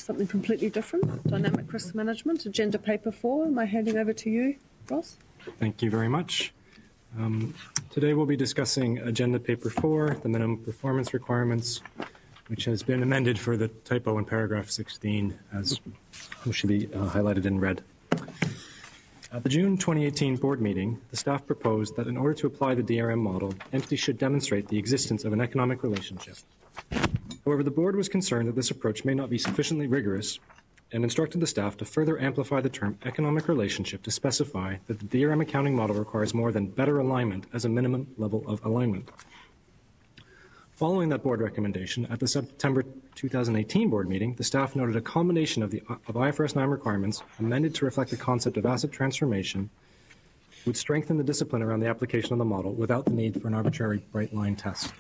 something completely different, dynamic risk management, agenda paper 4. Am I handing over to you, Ross? Thank you very much. Today we'll be discussing agenda paper 4, the minimum performance requirements, which has been amended for the typo in paragraph 16, as should be highlighted in red. At the June 2018 board meeting, the staff proposed that in order to apply the DRM model, entities should demonstrate the existence of an economic relationship. However, the board was concerned that this approach may not be sufficiently rigorous and instructed the staff to further amplify the term economic relationship to specify that the DRM accounting model requires more than better alignment as a minimum level of alignment. Following that board recommendation, at the September 2018 board meeting, the staff noted a combination of IFRS 9 requirements amended to reflect the concept of asset transformation would strengthen the discipline around the application of the model without the need for an arbitrary bright line test.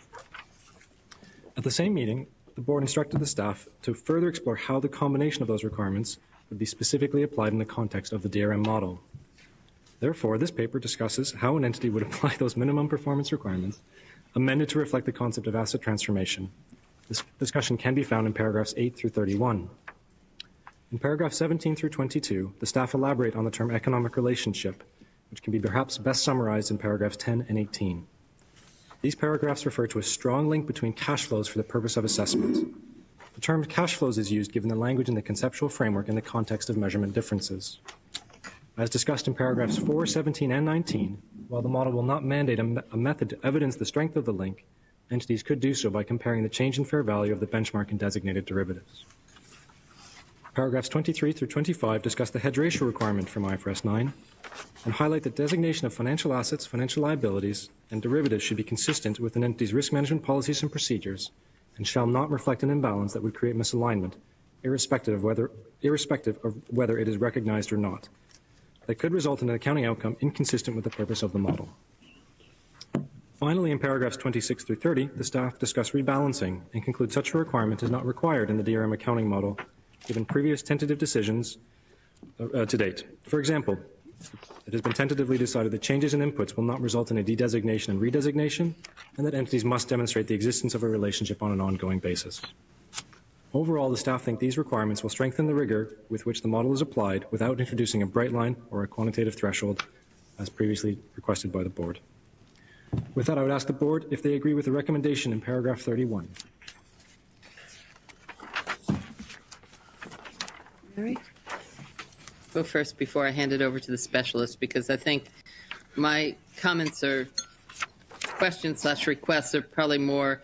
At the same meeting, the board instructed the staff to further explore how the combination of those requirements would be specifically applied in the context of the DRM model. Therefore, this paper discusses how an entity would apply those minimum performance requirements amended to reflect the concept of asset transformation. This discussion can be found in paragraphs 8 through 31. In paragraphs 17 through 22, the staff elaborate on the term economic relationship, which can be perhaps best summarized in paragraphs 10 and 18. These paragraphs refer to a strong link between cash flows for the purpose of assessment. The term cash flows is used given the language in the conceptual framework in the context of measurement differences. As discussed in paragraphs 4, 17, and 19, while the model will not mandate a method to evidence the strength of the link, entities could do so by comparing the change in fair value of the benchmark and designated derivatives. Paragraphs 23 through 25 discuss the hedge ratio requirement from IFRS 9 and highlight that designation of financial assets, financial liabilities, and derivatives should be consistent with an entity's risk management policies and procedures and shall not reflect an imbalance that would create misalignment, irrespective of whether it is recognized or not, that could result in an accounting outcome inconsistent with the purpose of the model. Finally, in paragraphs 26 through 30, the staff discuss rebalancing and conclude such a requirement is not required in the DRM accounting model, given previous tentative decisions to date. For example, it has been tentatively decided that changes in inputs will not result in a de-designation and redesignation, and that entities must demonstrate the existence of a relationship on an ongoing basis. Overall, the staff think these requirements will strengthen the rigor with which the model is applied without introducing a bright line or a quantitative threshold, as previously requested by the board. With that, I would ask the board if they agree with the recommendation in paragraph 31. Mary? Go first before I hand it over to the specialist, because I think my comments or questions/requests are probably more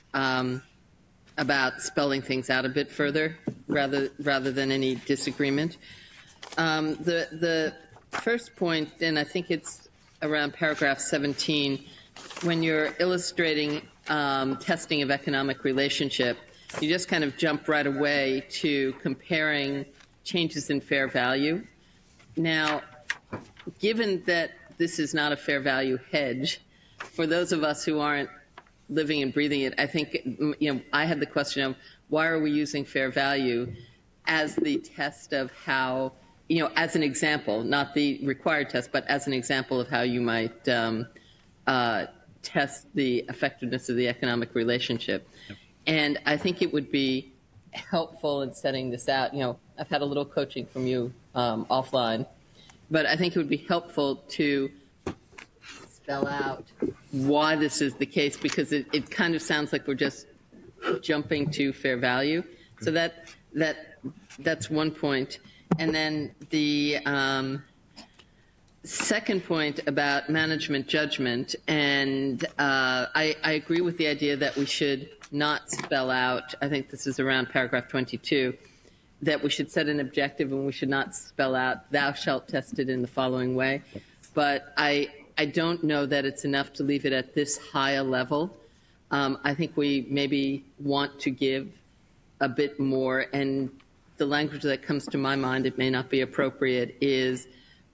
about spelling things out a bit further rather than any disagreement. The first point, and I think it's around paragraph 17, when you're illustrating testing of economic relationship, you just kind of jump right away to comparing changes in fair value. Now, given that this is not a fair value hedge, for those of us who aren't living and breathing it, I think, I had the question of why are we using fair value as the test of how, as an example, not the required test, but as an example of how you might test the effectiveness of the economic relationship. Yep. And I think it would be helpful in setting this out. I've had a little coaching from you offline, but I think it would be helpful to spell out why this is the case, because it kind of sounds like we're just jumping to fair value. So that's one point. And then the second point about management judgment, and I agree with the idea that we should not spell out, I think this is around paragraph 22, that we should set an objective and we should not spell out, thou shalt test it in the following way. But I don't know that it's enough to leave it at this high a level. I think we maybe want to give a bit more, and the language that comes to my mind, it may not be appropriate, is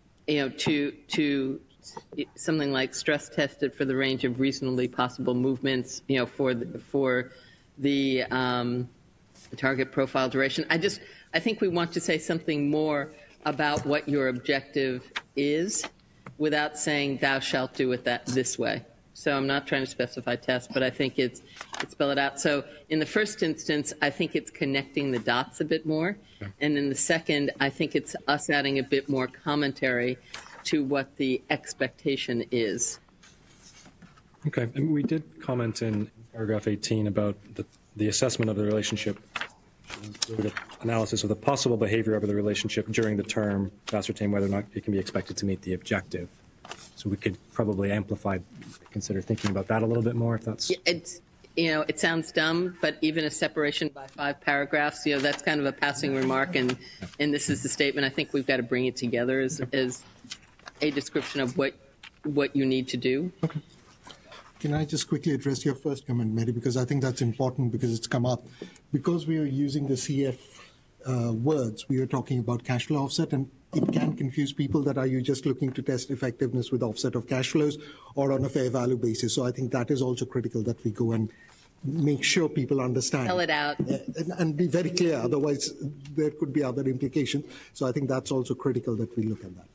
to something like stress tested for the range of reasonably possible movements, for the target profile duration. I think we want to say something more about what your objective is without saying thou shalt do it this way. So I'm not trying to specify tests, but I think it's spell it out. So in the first instance, I think it's connecting the dots a bit more. Okay. And in the second, I think it's us adding a bit more commentary to what the expectation is. Okay. And we did comment in paragraph 18 about the assessment of the relationship, the analysis of the possible behavior of the relationship during the term to ascertain whether or not it can be expected to meet the objective. So we could probably consider thinking about that a little bit more if that's... It's, it sounds dumb, but even a separation by 5 paragraphs, that's kind of a passing remark, and this is the statement. I think we've got to bring it together as a description of what you need to do. Okay. Can I just quickly address your first comment, Mary, because I think that's important because it's come up. Because we are using the CF words, we are talking about cash flow offset, and it can confuse people that are you just looking to test effectiveness with offset of cash flows or on a fair value basis. So I think that is also critical that we go and make sure people understand. Spell it out. And be very clear, otherwise there could be other implications. So I think that's also critical that we look at that.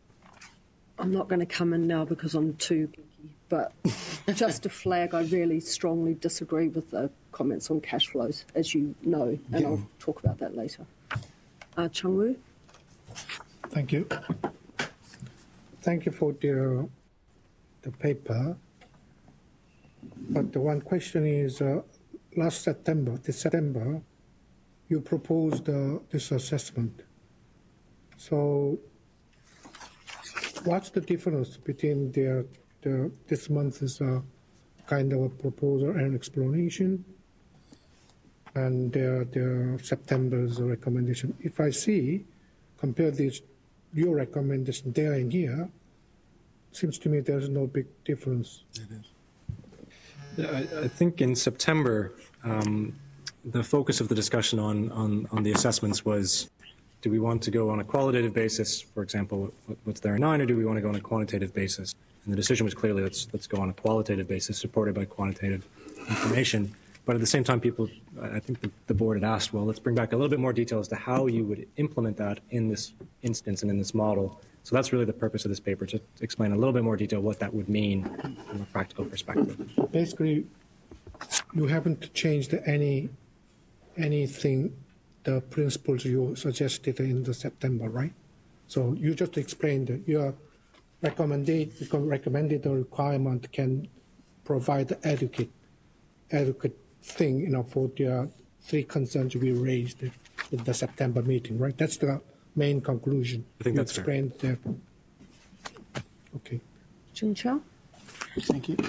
I'm not going to come in now because I'm too geeky, but just to flag, I really strongly disagree with the comments on cash flows, as you know, and I'll talk about that later. Changwu? Thank you. Thank you for the paper. But the one question is, last September, you proposed this assessment. So what's the difference between this month's kind of a proposal and explanation and their September's recommendation? If I see, compare your recommendation there and here, it seems to me there's no big difference. It is. I think in September, the focus of the discussion on the assessments was, do we want to go on a qualitative basis, for example, what's there in 9, or do we want to go on a quantitative basis? And the decision was clearly let's go on a qualitative basis supported by quantitative information. But at the same time, I think the board had asked, well, let's bring back a little bit more detail as to how you would implement that in this instance and in this model. So that's really the purpose of this paper, to explain a little bit more detail what that would mean from a practical perspective. Basically, you haven't changed anything, the principles you suggested in the September, right? So you just explained that your recommended the requirement can provide adequate thing, for the 3 concerns we raised in the September meeting, right? That's the main conclusion. I think that's explained fair. There. Okay. Jing Chao? Thank you.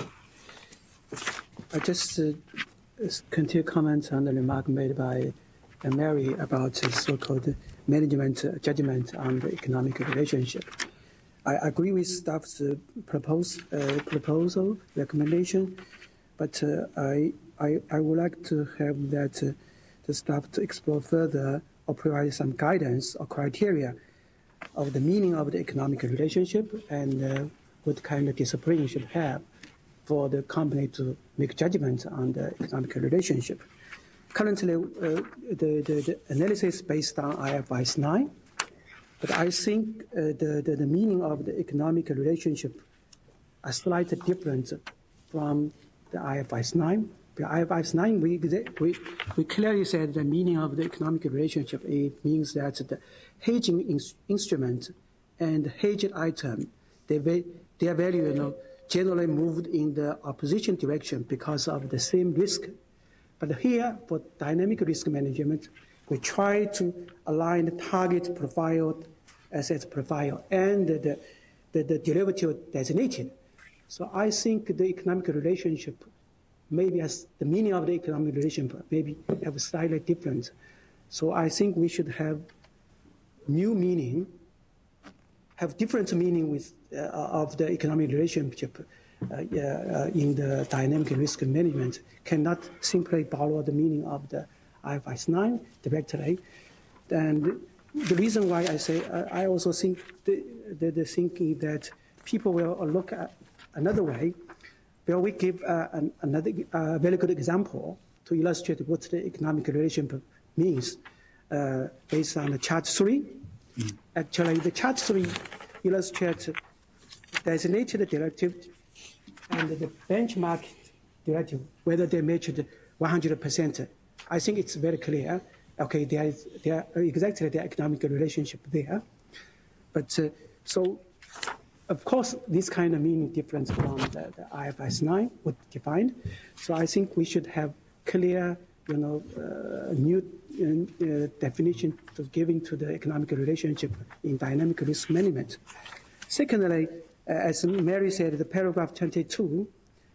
I just continue comment on the remark made by Mary about the so-called management judgment on the economic relationship. I agree with staff's proposal, recommendation, but I would like to have that the staff to explore further or provide some guidance or criteria of the meaning of the economic relationship and what kind of discipline you should have for the company to make judgments on the economic relationship. Currently, the analysis is based on IFRS 9, but I think the meaning of the economic relationship are slightly different from the IFRS 9. The IFRS 9, we clearly said the meaning of the economic relationship, it means that the hedging instrument and hedged item, their value generally moved in the opposition direction because of the same risk. But here, for dynamic risk management, we try to align the target profile, asset profile, and the derivative designated. So I think the economic relationship, maybe as the meaning of the economic relationship, maybe have slightly different. So I think we should have new meaning, have different meaning with of the economic relationship in the dynamic risk management. Cannot simply borrow the meaning of the IFRS 9 directly. And the reason why I say I also think the thinking that people will look at another way. Well, we give another very good example to illustrate what the economic relationship means based on the chart 3. Actually, the chart 3 illustrates designated derivative and the benchmark directive, whether they matched 100%. I think it's very clear. Okay, there is exactly the economic relationship there. But so, of course, this kind of meaning difference from the IFRS 9 would define. So I think we should have clear, new definition to giving to the economic relationship in dynamic risk management. Secondly, as Mary said, the paragraph 22,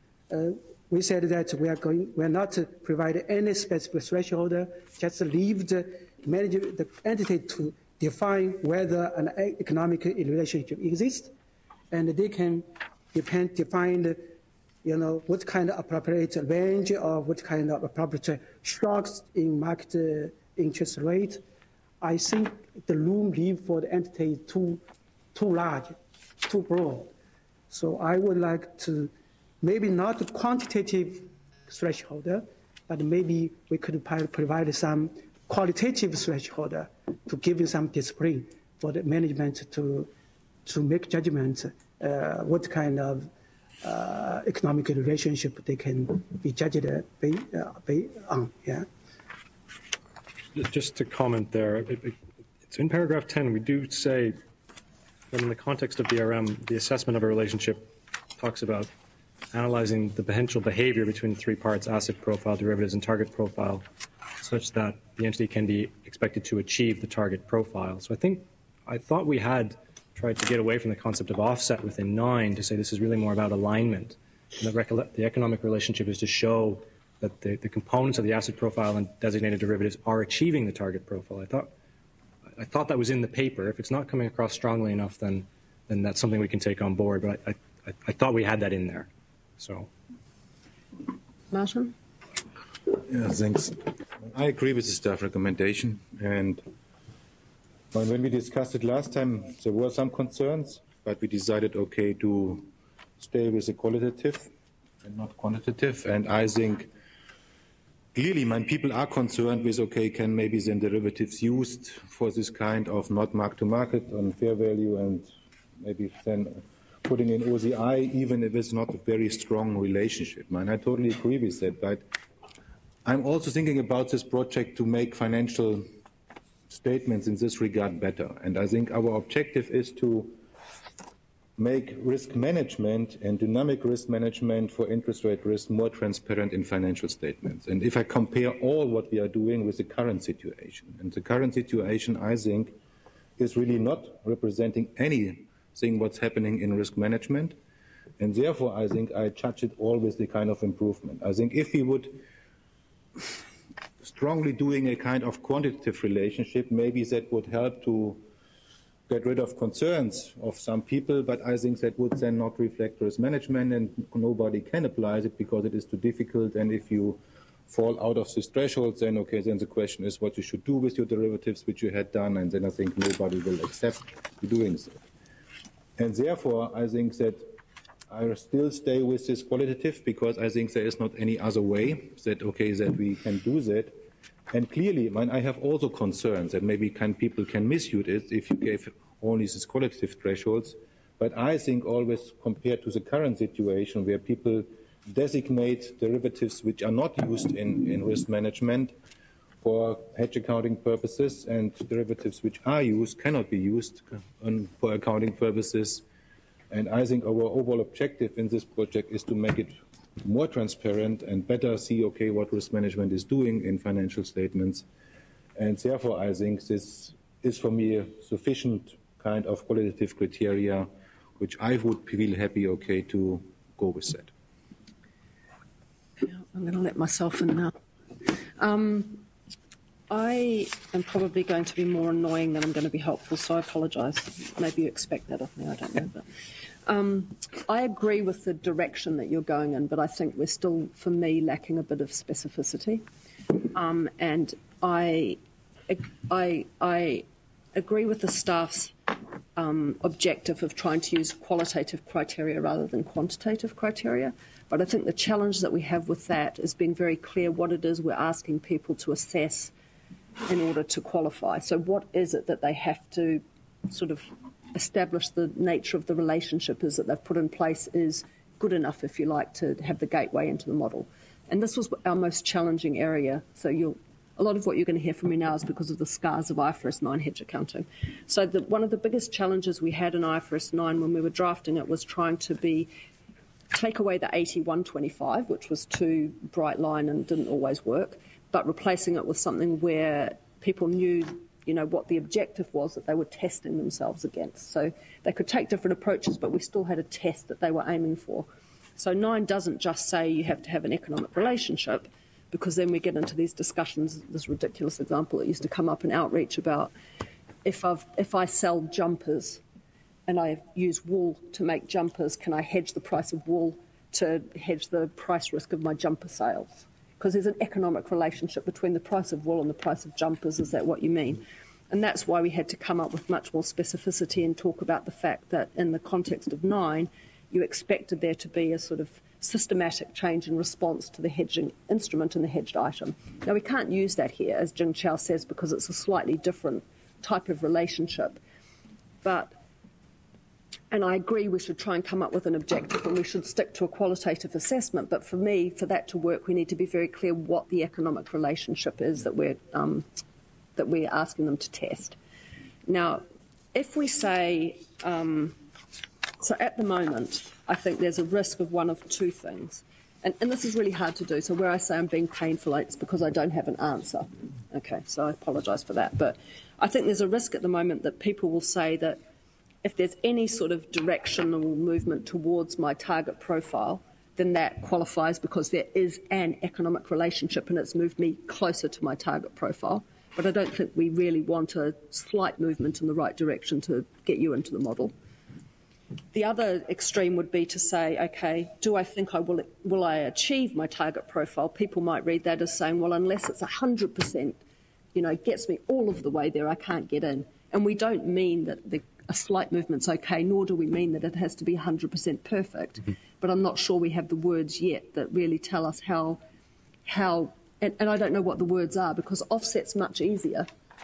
we said that we are not provide any specific threshold, just leave the entity to define whether an economic relationship exists, and they can define what kind of appropriate range or what kind of appropriate shocks in market interest rate. I think the room leave for the entity too large, too broad. So I would like to maybe not a quantitative threshold, but maybe we could provide some qualitative threshold to give you some discipline for the management to make judgments what kind of economic relationship they can be judged on. Yeah. Just to comment there, it's in paragraph 10, we do say that in the context of DRM, the assessment of a relationship talks about analyzing the potential behavior between the three parts, asset profile, derivatives, and target profile, such that the entity can be expected to achieve the target profile. So I thought we had tried to get away from the concept of offset within 9 to say this is really more about alignment. And the economic relationship is to show that the components of the asset profile and designated derivatives are achieving the target profile. I thought that was in the paper. If it's not coming across strongly enough, then that's something we can take on board. But I thought we had that in there. So, Martin? Yeah, thanks. I agree with the staff recommendation. And when we discussed it last time, there were some concerns, but we decided, okay, to stay with the qualitative and not quantitative. And I think clearly, people are concerned with, okay, can maybe then derivatives used for this kind of not mark-to-market on fair value and maybe then putting in OCI, even if it's not a very strong relationship. I totally agree with that, but I'm also thinking about this project to make financial statements in this regard better. And I think our objective is to make risk management and dynamic risk management for interest rate risk more transparent in financial statements. And if I compare all what we are doing with the current situation, and the current situation, I think, is really not representing anything what's happening in risk management. And therefore, I think I judge it all with the kind of improvement. I think if we would strongly doing a kind of quantitative relationship, maybe that would help to get rid of concerns of some people, but I think that would then not reflect risk management, and nobody can apply it because it is too difficult. And if you fall out of this threshold, then okay, then the question is what you should do with your derivatives, which you had done, and then I think nobody will accept you doing so. And therefore, I think that I still stay with this qualitative because I think there is not any other way that, okay, that we can do that. And clearly, I have also concerns that maybe people can misuse it if you gave only these qualitative thresholds. But I think always compared to the current situation where people designate derivatives which are not used in risk management for hedge accounting purposes, and derivatives which are used cannot be used for accounting purposes. And I think our overall objective in this project is to make it more transparent and better see, okay, what risk management is doing in financial statements. And therefore, I think this is for me a sufficient kind of qualitative criteria, which I would feel happy, okay, to go with that. Yeah, I'm going to let myself in now. I am probably going to be more annoying than I'm going to be helpful, so I apologise. Maybe you expect that of me, I don't know. But I agree with the direction that you're going in, but I think we're still, for me, lacking a bit of specificity. And I agree with the staff's objective of trying to use qualitative criteria rather than quantitative criteria. But I think the challenge that we have with that is being very clear what it is we're asking people to assess in order to qualify. So what is it that they have to sort of establish the nature of the relationship is that they've put in place is good enough, if you like, to have the gateway into the model. And this was our most challenging area. So a lot of what you're going to hear from me now is because of the scars of IFRS 9 hedge accounting. So one of the biggest challenges we had in IFRS 9 when we were drafting it was trying to take away the 80-125, which was too bright line and didn't always work, but replacing it with something where people knew, what the objective was that they were testing themselves against. So they could take different approaches, but we still had a test that they were aiming for. So 9 doesn't just say you have to have an economic relationship, because then we get into these discussions, this ridiculous example that used to come up in outreach about if I sell jumpers and I use wool to make jumpers, can I hedge the price of wool to hedge the price risk of my jumper sales? Because there's an economic relationship between the price of wool and the price of jumpers. Is that what you mean? And that's why we had to come up with much more specificity and talk about the fact that in the context of 9, you expected there to be a sort of systematic change in response to the hedging instrument and the hedged item. Now, we can't use that here, as Jing Chao says, because it's a slightly different type of relationship. And I agree we should try and come up with an objective and we should stick to a qualitative assessment. But for me, for that to work, we need to be very clear what the economic relationship is that we're asking them to test. Now, if we say, so at the moment, I think there's a risk of one of two things. And this is really hard to do. So where I say I'm being painful, it's because I don't have an answer. Okay, so I apologise for that. But I think there's a risk at the moment that people will say that if there's any sort of directional movement towards my target profile, then that qualifies because there is an economic relationship and it's moved me closer to my target profile. But I don't think we really want a slight movement in the right direction to get you into the model. The other extreme would be to say, okay, do I think will I achieve my target profile? People might read that as saying, well, unless it's 100%, gets me all of the way there, I can't get in. And we don't mean that a slight movement's okay, nor do we mean that it has to be 100% perfect. Mm-hmm. But I'm not sure we have the words yet that really tell us how and I don't know what the words are, because offset's much easier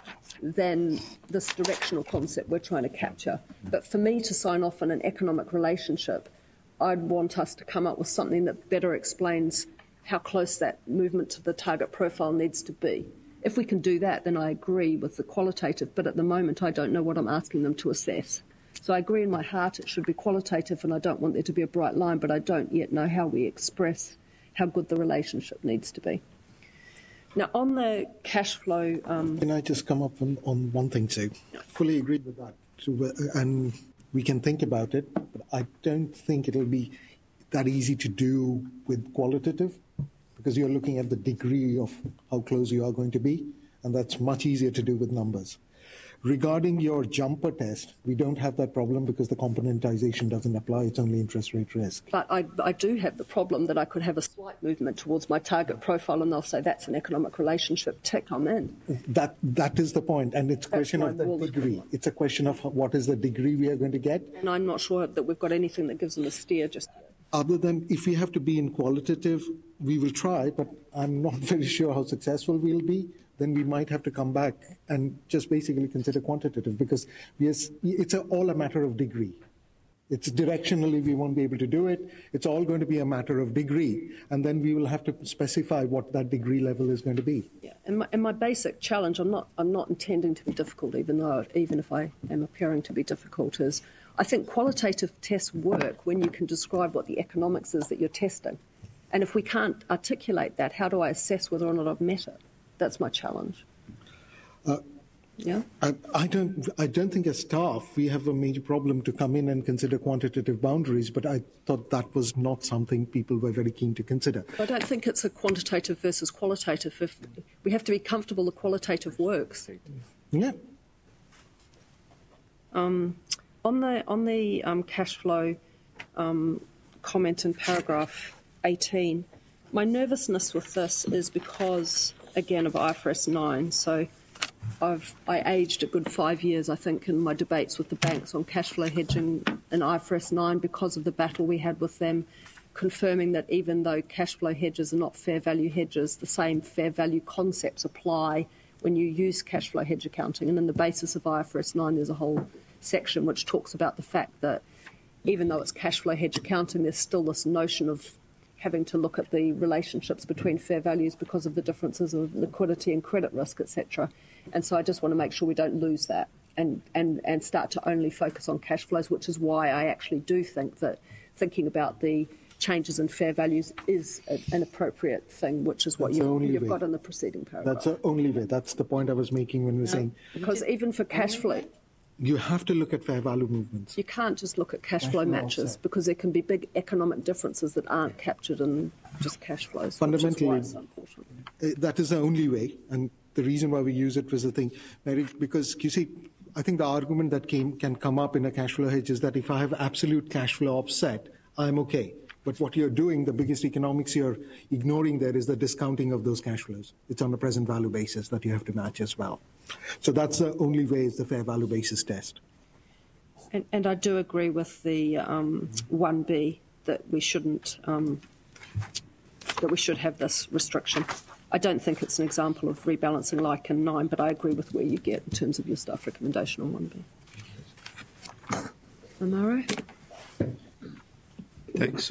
than this directional concept we're trying to capture. But for me to sign off on an economic relationship, I'd want us to come up with something that better explains how close that movement to the target profile needs to be. If we can do that, then I agree with the qualitative, but at the moment I don't know what I'm asking them to assess. So I agree in my heart it should be qualitative and I don't want there to be a bright line, but I don't yet know how we express how good the relationship needs to be. Now, on the cash flow... Can I just come up on one thing, Sue? Fully agree with that. And we can think about it, but I don't think it'll be that easy to do with qualitative, because you're looking at the degree of how close you are going to be, and that's much easier to do with numbers. Regarding your jumper test, we don't have that problem because the componentization doesn't apply. It's only interest rate risk. But I do have the problem that I could have a slight movement towards my target profile and they'll say that's an economic relationship. Tick, I'm in. That is the point, and it's a question of the degree. It's a question of what is the degree we are going to get. And I'm not sure that we've got anything that gives them a steer just yet. Other than if we have to be in qualitative, we will try, but I'm not very sure how successful we'll be. Then we might have to come back and just basically consider quantitative, because it's all a matter of degree. It's directionally we won't be able to do it. It's all going to be a matter of degree, and then we will have to specify what that degree level is going to be. Yeah, and my basic challenge, I'm not intending to be difficult, even if I am appearing to be difficult, is I think qualitative tests work when you can describe what the economics is that you're testing. And if we can't articulate that, how do I assess whether or not I've met it? That's my challenge. Yeah. I don't think as staff we have a major problem to come in and consider quantitative boundaries, but I thought that was not something people were very keen to consider. I don't think it's a quantitative versus qualitative. If we have to be comfortable the qualitative works. Yeah. On the cash flow comment in paragraph 18, my nervousness with this is because, again, of IFRS 9. So I aged a good 5 years, I think, in my debates with the banks on cash flow hedging in IFRS 9 because of the battle we had with them, confirming that even though cash flow hedges are not fair value hedges, the same fair value concepts apply when you use cash flow hedge accounting. And in the basis of IFRS 9, there's a whole section which talks about the fact that even though it's cash flow hedge accounting, there's still this notion of having to look at the relationships between fair values because of the differences of liquidity and credit risk, etc. And so I just want to make sure we don't lose that and start to only focus on cash flows, which is why I actually do think that thinking about the changes in fair values is an appropriate thing, which is what you've got in the preceding paragraph. That's the only way. That's the point I was making when we were saying. Because even for cash flow, you have to look at fair value movements. you can't just look at cash flow matches because there can be big economic differences that aren't captured in just cash flows. Fundamentally, which is why it's so important. That is the only way, and the reason why we use it was the thing, Mary, because you see, I think the argument that can come up in a cash flow hedge is that if I have absolute cash flow offset, I'm okay. But what you're doing, the biggest economics you're ignoring there is the discounting of those cash flows. It's on a present value basis that you have to match as well. So that's the only way is the fair value basis test. And I do agree with the 1B that we shouldn't, that we should have this restriction. I don't think it's an example of rebalancing like in 9, but I agree with where you get in terms of your staff recommendation on 1B. Amaro? Thanks.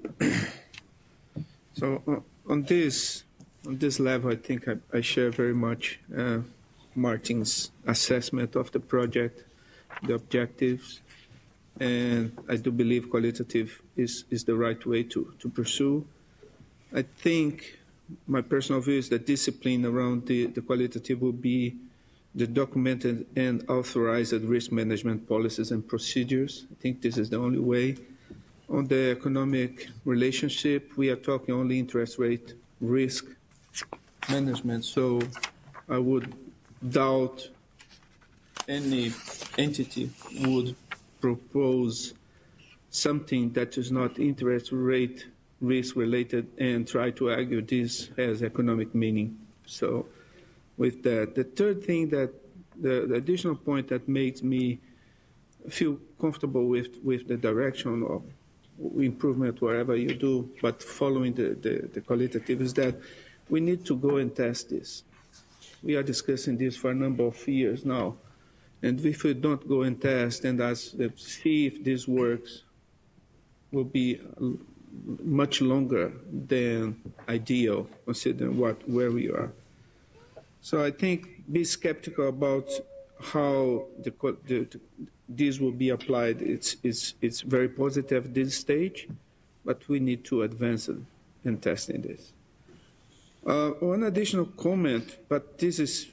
So on this level, I think I share very much Martin's assessment of the project, the objectives, and I do believe qualitative is the right way to pursue. I think my personal view is that discipline around the qualitative will be the documented and authorized risk management policies and procedures. I think this is the only way. On the economic relationship, we are talking only interest rate risk management, so I would doubt any entity would propose something that is not interest rate risk related and try to argue this has economic meaning. So with that, the third thing that the additional point that makes me feel comfortable with the direction of improvement wherever you do, but following the qualitative is that we need to go and test this. We are discussing this for a number of years now. And if we don't go and test and see if this works, will be much longer than ideal, considering where we are. So I think be skeptical about how this will be applied. It's very positive at this stage, but we need to advance in testing this. One additional comment, but this is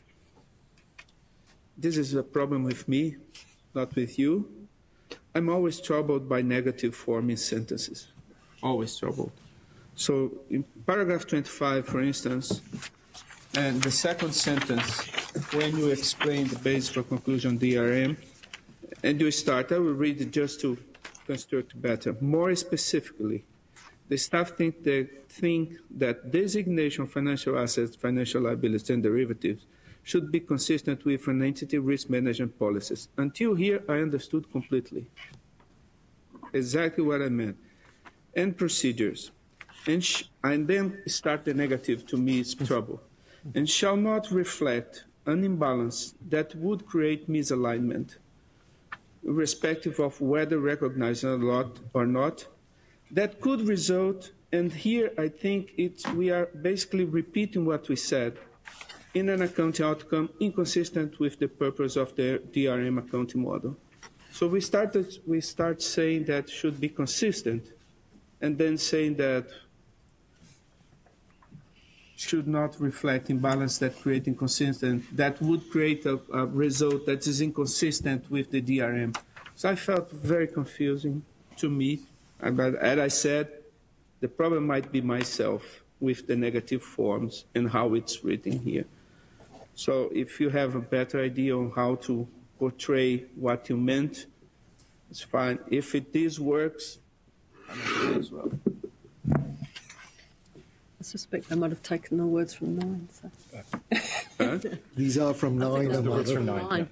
a problem with me, not with you. I'm always troubled by negative forming sentences, always troubled. So in paragraph 25, for instance, and the second sentence, when you explain the basis for conclusion DRM, and you start, I will read it just to construct better. More specifically, the staff think that designation of financial assets, financial liabilities, and derivatives should be consistent with an entity risk management policies. Until here, I understood completely. Exactly what I meant. And procedures. And then start the negative, to me, is trouble. And shall not reflect an imbalance that would create misalignment, irrespective of whether recognized or not, that could result, and here I think we are basically repeating what we said, in an accounting outcome inconsistent with the purpose of the DRM accounting model. So we start saying that should be consistent, and then saying that should not reflect imbalance that create inconsistent, that would create a result that is inconsistent with the DRM. So I felt very confusing to me. But as I said, the problem might be myself with the negative forms and how it's written here. So if you have a better idea on how to portray what you meant, it's fine. If this works, I'm okay as well. I suspect I might have taken the words from 9. So. Huh? These are from 9. The words from 9.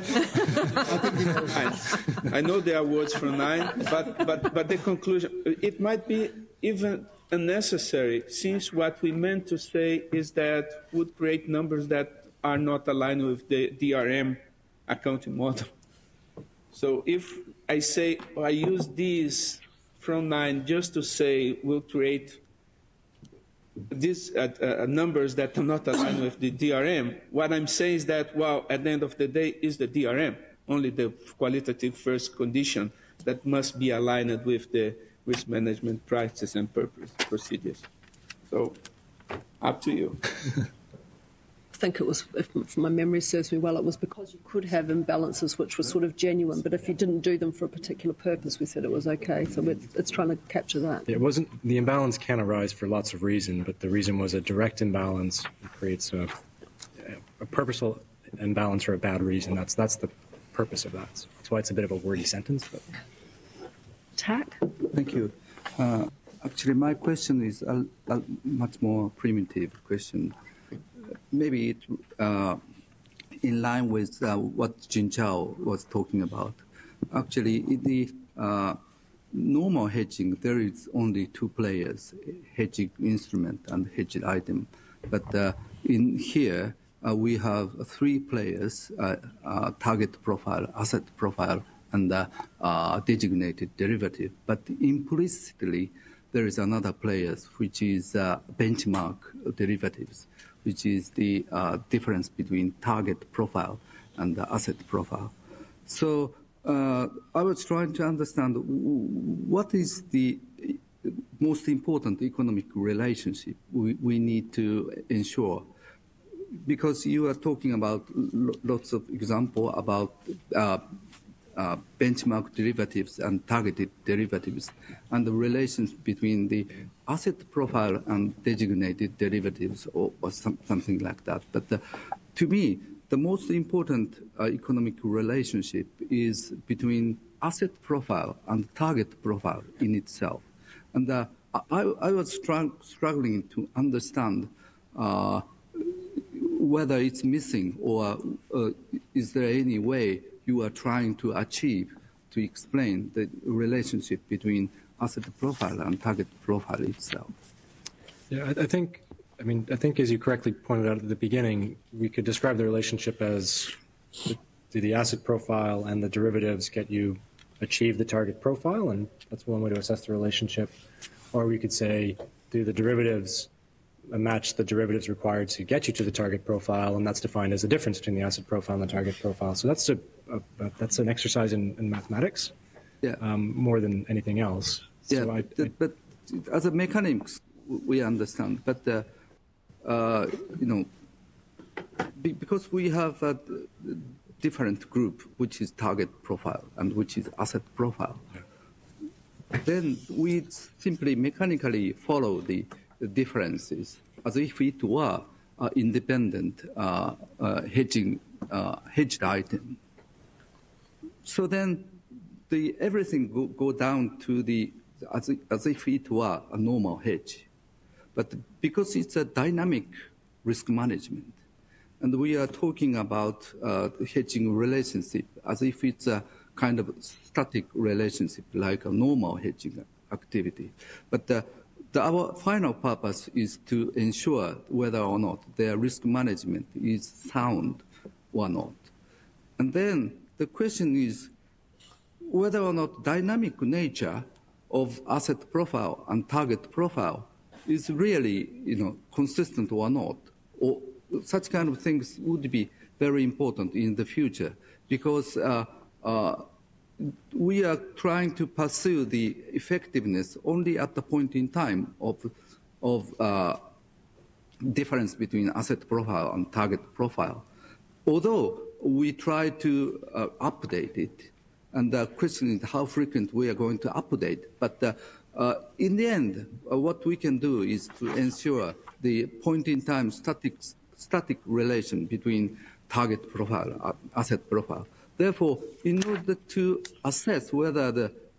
I know there are words from 9, but the conclusion, it might be even unnecessary, since what we meant to say is that would create numbers that are not aligned with the DRM accounting model. So if I say, I use these from 9 just to say we'll create these numbers that are not aligned with the DRM, what I'm saying is that, well, at the end of the day, is the DRM, only the qualitative first condition that must be aligned with the risk management practices and procedures. So, up to you. I think it was, if my memory serves me well, it was because you could have imbalances which were sort of genuine, but if you didn't do them for a particular purpose, we said it was okay. So it's trying to capture that. It wasn't, the imbalance can arise for lots of reasons, but the reason was a direct imbalance. It creates a purposeful imbalance or a bad reason. That's the purpose of that. So that's why it's a bit of a wordy sentence. But. Tack? Thank you. Actually, my question is a much more primitive question. Maybe it in line with what Jingqiao was talking about. Actually, in the normal hedging, there is only 2 players, hedging instrument and hedged item. But in here, we have 3 players, target profile, asset profile, and designated derivative. But implicitly, there is another player, which is benchmark derivatives, which is the difference between target profile and the asset profile. So I was trying to understand what is the most important economic relationship we need to ensure, because you are talking about lots of examples about benchmark derivatives and targeted derivatives, and the relations between the asset profile and designated derivatives or something like that. But to me, the most important economic relationship is between asset profile and target profile in itself. And I was struggling to understand whether it's missing or is there any way you are trying to achieve to explain the relationship between asset profile and target profile itself. Yeah, I think as you correctly pointed out at the beginning, we could describe the relationship as do the asset profile and the derivatives get you achieve the target profile, and that's one way to assess the relationship. Or we could say, do the derivatives match the derivatives required to get you to the target profile, and that's defined as the difference between the asset profile and the target profile. So that's an exercise in mathematics, more than anything else. Yeah, so but as a mechanics, we understand. But because we have a different group, which is target profile and which is asset profile, then we simply mechanically follow the differences as if it were independent hedged item. So then everything go down to as if it were a normal hedge. But because it's a dynamic risk management, and we are talking about hedging relationship as if it's a kind of static relationship like a normal hedging activity. But our final purpose is to ensure whether or not their risk management is sound or not. And then the question is whether or not dynamic nature of asset profile and target profile is really, consistent or not. Or such kind of things would be very important in the future, because we are trying to pursue the effectiveness only at the point in time of difference between asset profile and target profile. Although we try to update it, and the question is how frequent we are going to update. But in the end, what we can do is to ensure the point in time static relation between target profile, asset profile. Therefore, in order to assess whether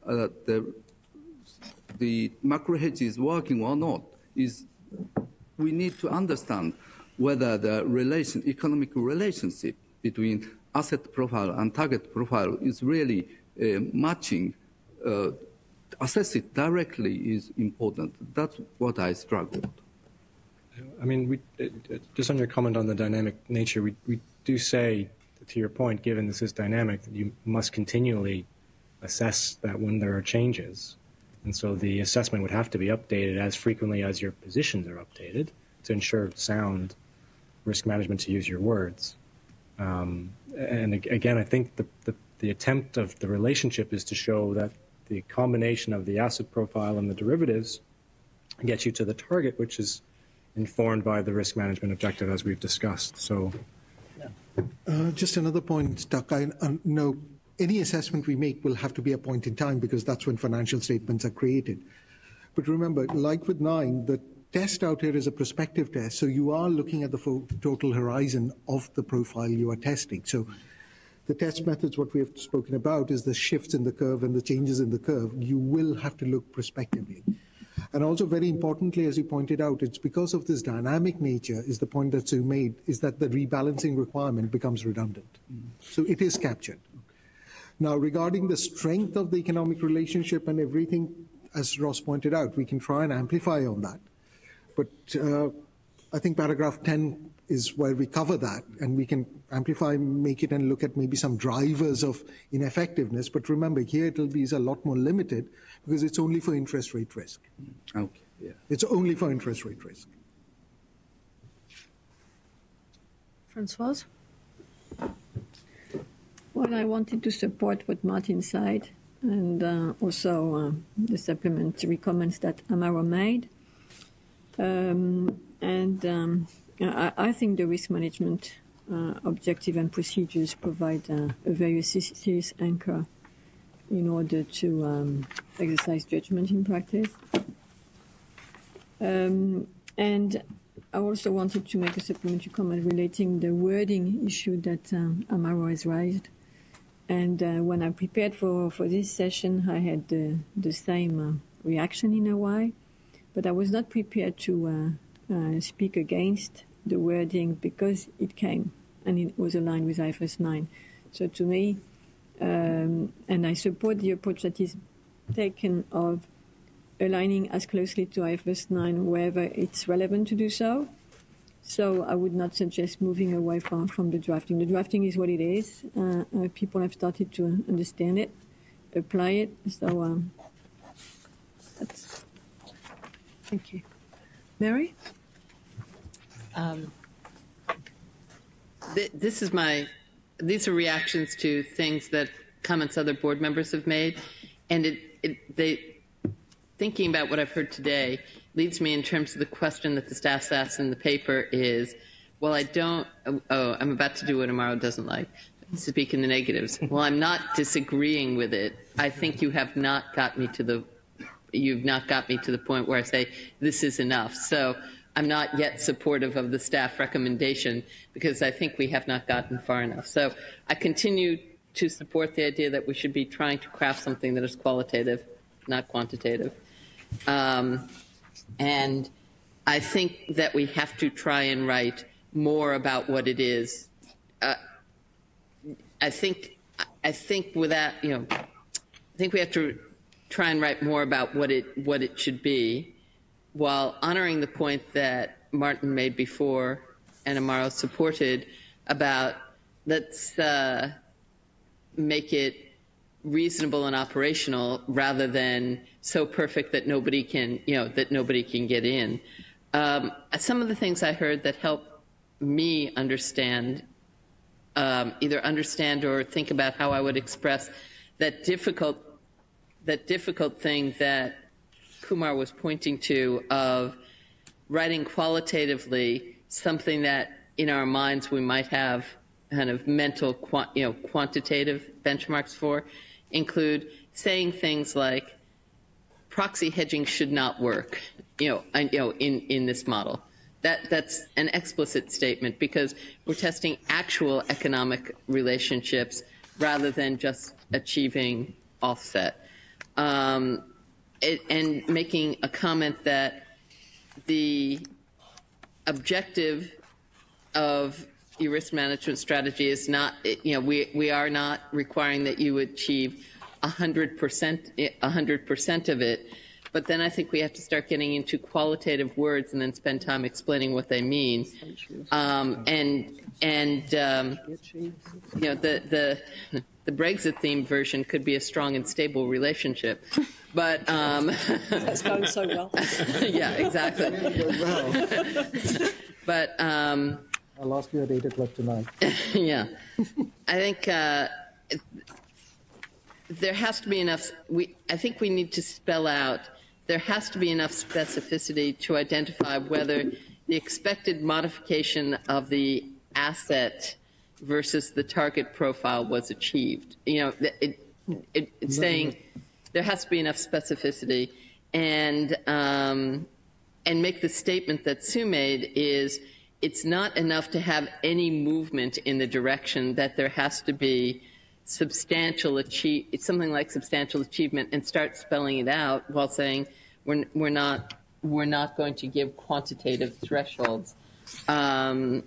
the macro hedge is working or not, we need to understand whether the economic relationship between asset profile and target profile is really matching. Assess it directly is important. That's what I struggled. I mean, just on your comment on the dynamic nature, we do say to your point, given this is dynamic, that you must continually assess that when there are changes. And so the assessment would have to be updated as frequently as your positions are updated to ensure sound risk management, to use your words. And again, I think the attempt of the relationship is to show that the combination of the asset profile and the derivatives gets you to the target, which is informed by the risk management objective as we've discussed. So, just another point, Tuck. I know any assessment we make will have to be a point in time because that's when financial statements are created. But remember, like with 9, the test out here is a prospective test, so you are looking at the full total horizon of the profile you are testing. So the test methods, what we have spoken about, is the shifts in the curve and the changes in the curve. You will have to look prospectively. And also, very importantly, as you pointed out, it's because of this dynamic nature, is the point that you made, is that the rebalancing requirement becomes redundant. So it is captured. Now, regarding the strength of the economic relationship and everything, as Ross pointed out, we can try and amplify on that. But I think paragraph 10 is where we cover that, and we can amplify, make it, and look at maybe some drivers of ineffectiveness. But remember, here it will be a lot more limited because it's only for interest rate risk. Okay, yeah. It's only for interest rate risk. Francoise? Well, I wanted to support what Martin said, and also the supplementary comments that Amaro made. I think the risk management objective and procedures provide a very serious anchor in order to exercise judgment in practice. And I also wanted to make a supplementary comment relating the wording issue that Amaro has raised. And when I prepared for this session, I had the same reaction in a way, but I was not prepared to speak against the wording because it came and it was aligned with IFRS 9. So to me, and I support the approach that is taken of aligning as closely to IFRS 9 wherever it's relevant to do so. So I would not suggest moving away from the drafting. The drafting is what it is. People have started to understand it, apply it. So that's. Thank you. Mary? These are reactions to things that comments other board members have made, and thinking about what I've heard today leads me in terms of the question that the staff's asked in the paper is, well, I'm about to do what Amaro doesn't like, speak in the negatives. Well, I'm not disagreeing with it. I think you have not got me to the point where I say this is enough. So I'm not yet supportive of the staff recommendation because I think we have not gotten far enough. So I continue to support the idea that we should be trying to craft something that is qualitative, not quantitative. And I think that we have to try and write more about what it is. I think with that, I think we have to try and write more about what it should be, while honoring the point that Martin made before and Amaro supported about let's make it reasonable and operational rather than so perfect that nobody can get in. Some of the things I heard that help me understand, either understand or think about how I would express that difficult thing that Kumar was pointing to of writing qualitatively something that in our minds we might have kind of mental quantitative benchmarks for, include saying things like proxy hedging should not work in this model. That's an explicit statement because we're testing actual economic relationships rather than just achieving offset. And making a comment that the objective of your risk management strategy is not, we are not requiring that you achieve 100% of it, But then I think we have to start getting into qualitative words and then spend time explaining what they mean. The Brexit themed version could be a strong and stable relationship. But that's going so well. Yeah, exactly. But I lost you at 8 o'clock tonight. Yeah, I think there has to be enough. I think we need to spell out. There has to be enough specificity to identify whether the expected modification of the asset versus the target profile was achieved. It's saying there has to be enough specificity, and make the statement that Sue made is it's not enough to have any movement in the direction that there has to be something like substantial achievement, and start spelling it out while saying we're not going to give quantitative thresholds. And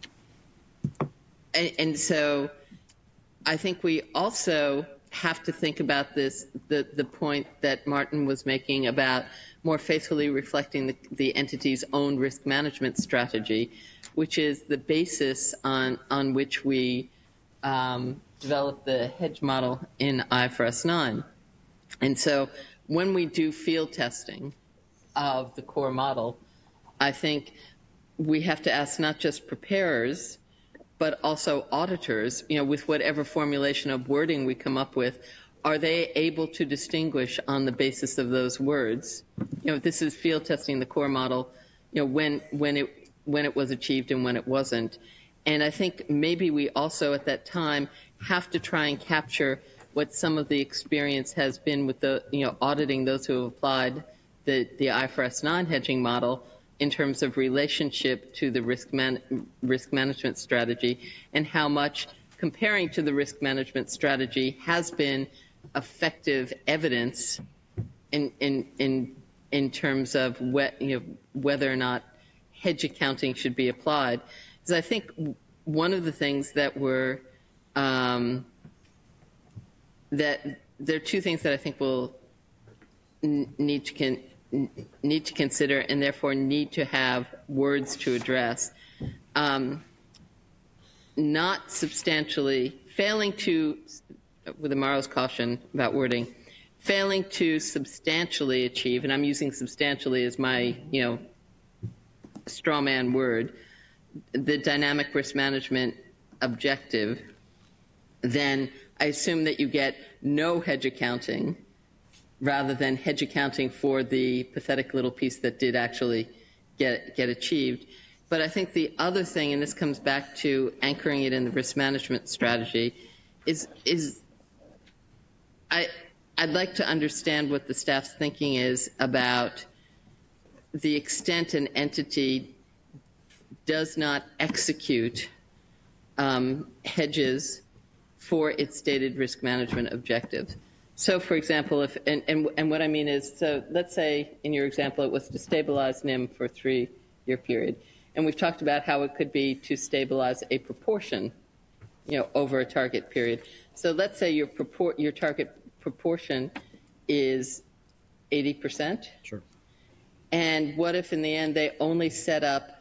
so I think we also have to think about this, the point that Martin was making about more faithfully reflecting the entity's own risk management strategy, which is the basis on which we develop the hedge model in IFRS 9. And so when we do field testing of the core model, I think we have to ask not just preparers, but also auditors, with whatever formulation of wording we come up with, are they able to distinguish on the basis of those words? This is field testing the core model, when it was achieved and when it wasn't. And I think maybe we also at that time have to try and capture what some of the experience has been with auditing those who have applied the IFRS 9 hedging model in terms of relationship to the risk management strategy, and how much comparing to the risk management strategy has been effective evidence in terms of whether or not hedge accounting should be applied. Because I think one of the things that that there are two things that I think we'll need to consider, and therefore need to have words to address. Not substantially failing to, with Amaro's caution about wording, failing to substantially achieve, and I'm using substantially as my straw man word, the dynamic risk management objective, then I assume that you get no hedge accounting rather than hedge accounting for the pathetic little piece that did actually get achieved. But I think the other thing, and this comes back to anchoring it in the risk management strategy, is I'd like to understand what the staff's thinking is about the extent an entity does not execute hedges for its stated risk management objective. So, for example, and what I mean is, so let's say in your example it was to stabilize NIM for a 3-year period, and we've talked about how it could be to stabilize a proportion, over a target period. So let's say your target proportion is 80%. Sure. And what if in the end they only set up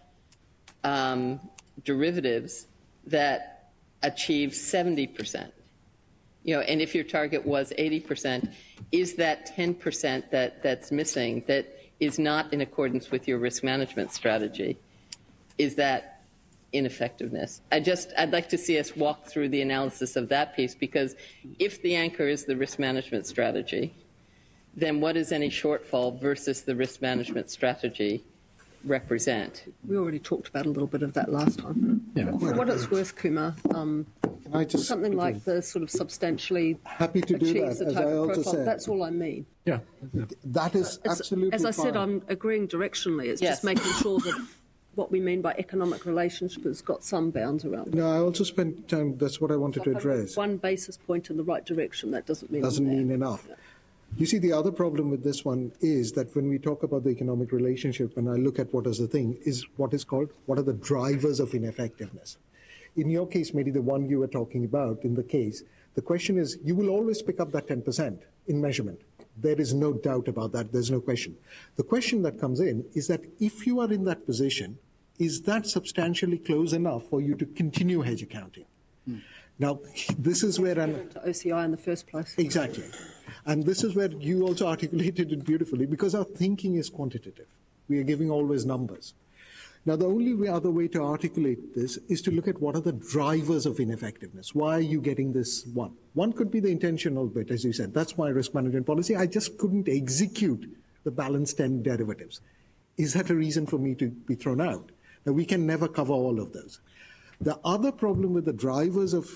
derivatives that achieve 70%? And if your target was 80%, is that 10% that's missing that is not in accordance with your risk management strategy? Is that ineffectiveness? I'd like to see us walk through the analysis of that piece, because if the anchor is the risk management strategy, then what does any shortfall versus the risk management strategy represent? We already talked about a little bit of that last time. Yeah. For what it's worth, Kumar, something like the sort of substantially happy to do achieves that, the as I target also profile. said. That's all I mean. Yeah. That is absolutely As I said, fine. I'm agreeing directionally. It's Yes. just making sure that what we mean by economic relationship has got some bounds around it. No, I also spent time, that's what I wanted to If I move address. one basis point in the right direction, that doesn't mean Doesn't I'm there. mean enough. You see, the other problem with this one is that when we talk about the economic relationship, and I look at what is the thing, is what is called, what are the drivers of ineffectiveness? In your case, maybe the one you were talking about in the case, the question is, you will always pick up that 10% in measurement. There is no doubt about that. There's no question. The question that comes in is that if you are in that position, is that substantially close enough for you to continue hedge accounting? Now, this is where to OCI in the first place. Exactly. And this is where you also articulated it beautifully, because our thinking is quantitative. We are giving always numbers. Now, the only other way to articulate this is to look at what are the drivers of ineffectiveness. Why are you getting this one? One could be the intentional bit, as you said. That's my risk management policy. I just couldn't execute the balanced end derivatives. Is that a reason for me to be thrown out? Now, we can never cover all of those. The other problem with the drivers of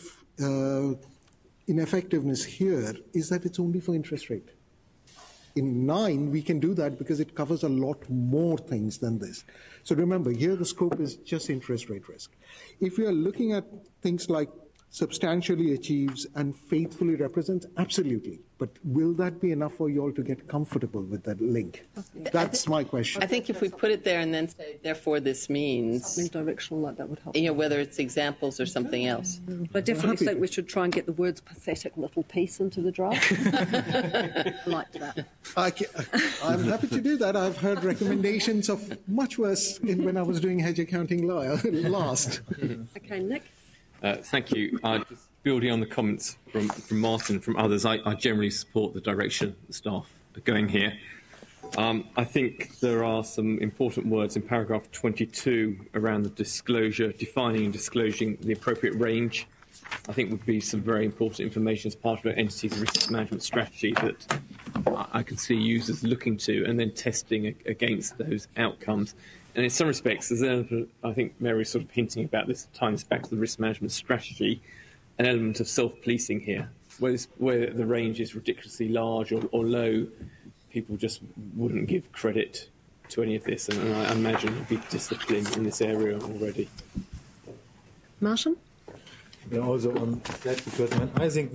ineffectiveness here is that it's only for interest rate. In 9, we can do that because it covers a lot more things than this. So remember, here the scope is just interest rate risk. If we are looking at things like substantially achieves and faithfully represents, absolutely. But will that be enough for you all to get comfortable with that link? That's my question. I think if we put it there and then say, therefore this means, Something directional like that would help. whether it's examples or something else. But I definitely think we should try and get the words pathetic little piece into the draft. Like that. I'm happy to do that. I've heard recommendations of much worse when I was doing hedge accounting last. Okay, Nick. Thank you. Just building on the comments from Martin, from others, I generally support the direction the staff are going here. I think there are some important words in paragraph 22 around the disclosure, defining and disclosing the appropriate range. I think would be some very important information as part of an entity's risk management strategy that I can see users looking to and then testing against those outcomes. And in some respects, there's an element, I think Mary's sort of hinting about this, tying this back to the risk management strategy, an element of self-policing here, where the range is ridiculously large or low, people just wouldn't give credit to any of this, and I imagine there'd be discipline in this area already. Martin? Yeah, also on that, because I think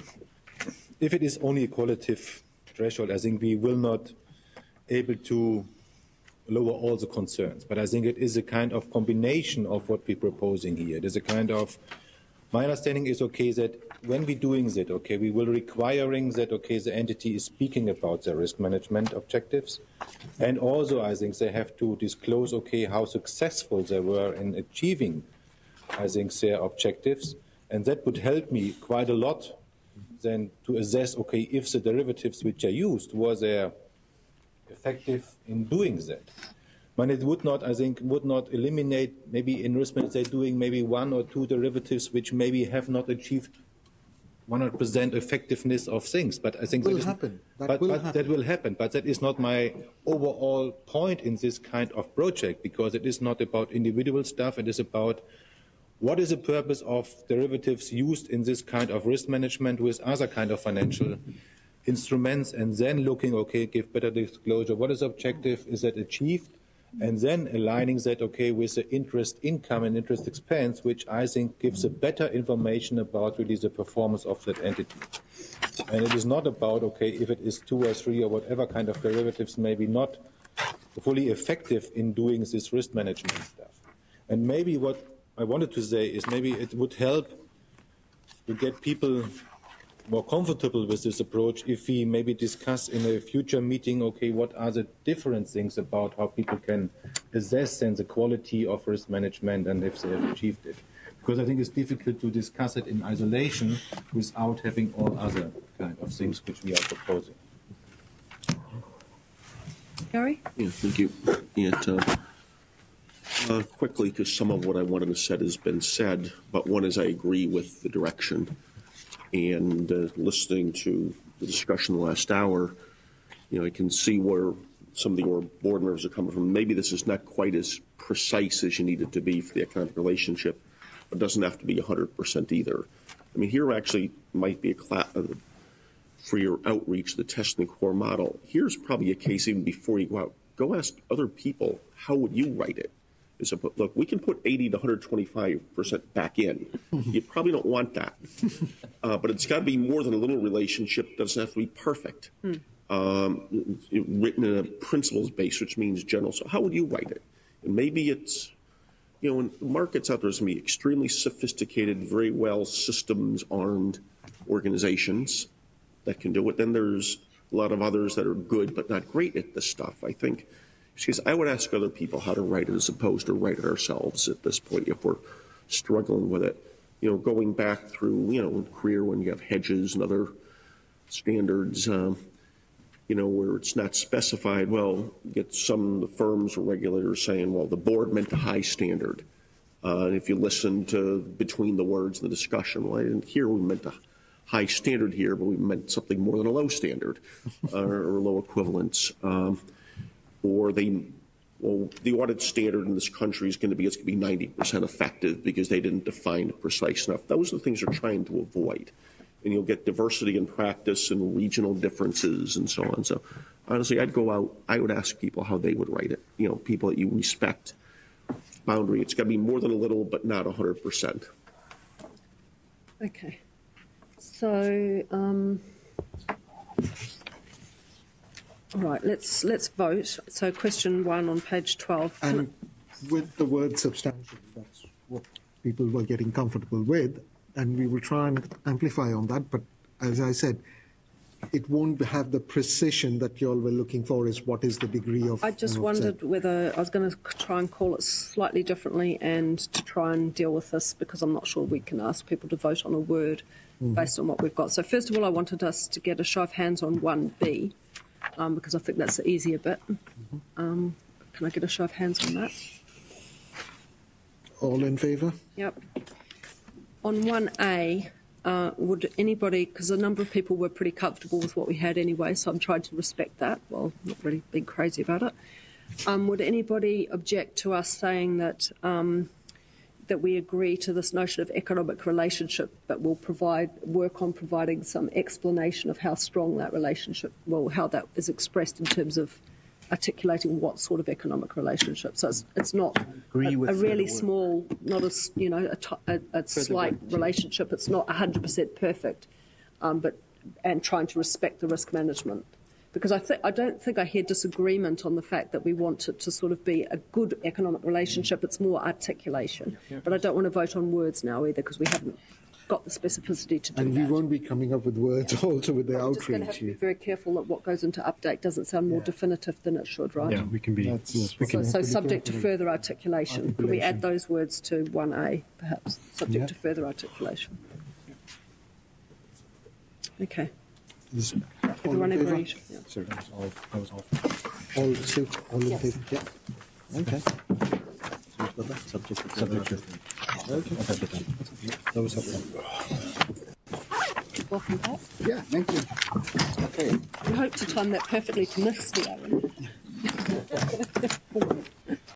if it is only a qualitative threshold, I think we will not able to lower all the concerns. But I think it is a kind of combination of what we're proposing here. It is a kind of, my understanding is, okay, that when we're doing that, okay, we will requiring that, okay, the entity is speaking about their risk management objectives. And also, I think they have to disclose, okay, how successful they were in achieving, I think, their objectives. And that would help me quite a lot then to assess, okay, if the derivatives which are used, were they effective in doing that. But it would not, I think, would not eliminate, maybe in risk management they're doing maybe 1 or 2 derivatives which maybe have not achieved 100% effectiveness of things. But I think that will happen. But that is not my overall point in this kind of project, because it is not about individual stuff. It is about what is the purpose of derivatives used in this kind of risk management with other kind of financial instruments, and then looking, okay, give better disclosure. What is the objective? Is that achieved? And then aligning that, okay, with the interest income and interest expense, which I think gives a better information about really the performance of that entity. And it is not about, okay, if it is 2 or 3 or whatever kind of derivatives, maybe not fully effective in doing this risk management stuff. And maybe what I wanted to say is maybe it would help to get people more comfortable with this approach if we maybe discuss in a future meeting, okay, what are the different things about how people can assess then the quality of risk management and if they have achieved it. Because I think it's difficult to discuss it in isolation without having all other kind of things which we are proposing. Gary? Yeah, thank you. Quickly, because some of what I wanted to say has been said, but one is I agree with the direction. And listening to the discussion the last hour, I can see where some of the board members are coming from. Maybe this is not quite as precise as you need it to be for the economic relationship, but it doesn't have to be 100% either. I mean, here actually might be a for your outreach, the testing core model. Here's probably a case even before you go out. Go ask other people, how would you write it? Look, we can put 80 to 125% back in. You probably don't want that. But it's got to be more than a little relationship. It doesn't have to be perfect. Written in a principles base, which means general. So how would you write it? And maybe it's, in the markets out there, there's going to be extremely sophisticated, very well systems-armed organizations that can do it. Then there's a lot of others that are good but not great at this stuff. I think, because I would ask other people how to write it as opposed to write it ourselves at this point if we're struggling with it. Going back through, career when you have hedges and other standards, where it's not specified, well, you get some of the firms or regulators saying, well, the board meant a high standard. And if you listen to between the words in the discussion, well, I didn't hear we meant a high standard here, but we meant something more than a low standard or low equivalence. Or the audit standard in this country is going to be 90% effective because they didn't define it precise enough. Those are the things they're trying to avoid. And you'll get diversity in practice and regional differences and so on. So honestly, I would ask people how they would write it. People that you respect. Boundary, it's got to be more than a little, but not 100%. Okay. So, all right, let's vote. So question 1 on page 12. And with the word substantial, that's what people were getting comfortable with, and we will try and amplify on that. But as I said, it won't have the precision that you all were looking for. Is what is the degree of? I just wondered whether I was going to try and call it slightly differently and to try and deal with this because I'm not sure we can ask people to vote on a word based on what we've got. So first of all, I wanted us to get a show of hands on 1B because I think that's the easier bit. Can I get a show of hands on that? All in favour? Yep. On 1A. Would anybody, because a number of people were pretty comfortable with what we had anyway, so I'm trying to respect that, well, not really being crazy about it. Would anybody object to us saying that that we agree to this notion of economic relationship, but will work on providing some explanation of how strong that relationship, well, how that is expressed in terms of articulating what sort of economic relationship. So it's not a really small, not a slight relationship. It's not 100% perfect, and trying to respect the risk management. Because I don't think I hear disagreement on the fact that we want it to sort of be a good economic relationship. It's more articulation. But I don't want to vote on words now either because we haven't got the specificity to do and that. We won't be coming up with words also with the outreach. We're just going to have to be very careful that what goes into update doesn't sound more definitive than it should, right? Yeah, we can be. So subject to further articulation. Could we add those words to 1A, perhaps? Subject to further articulation. Okay. Everyone agreed? Yeah. Sorry, that was all. All in favour? Yeah. Okay. Subject to. Okay. That was helpful. Welcome back. Yeah, thank you. Okay. We hope to time that perfectly to miss the hour.